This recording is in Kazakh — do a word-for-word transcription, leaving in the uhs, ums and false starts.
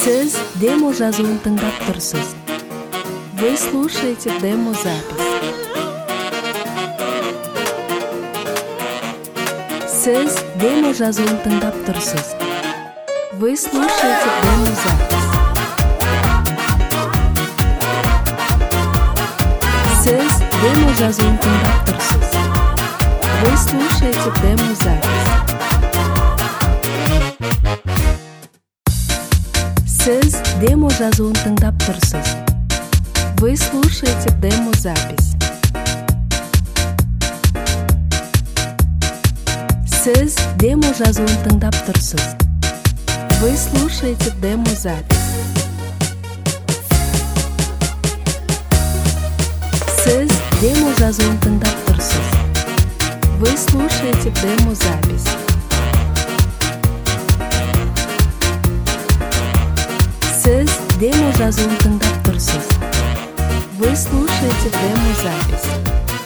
Siz demo жазуын тыңдап тұрсыз. Вы слушаете демо-запись. Siz demo жазуын тыңдап тұрсыз. Вы слушаете демо-запись. Siz demo жазуын тыңдап тұрсыз. Вы слушаете демо-запись. Siz demo жазуын тыңдап тұрсыз. Вы слушаете демо-запись. Siz demo жазуын тыңдап тұрсыз. Вы слушаете демо-запись. Siz demo жазуын тыңдап тұрсыз. Вы слушаете демо-запись. Siz demo жазуын тыңдап тұрсыз. Вы слушаете демо-запись.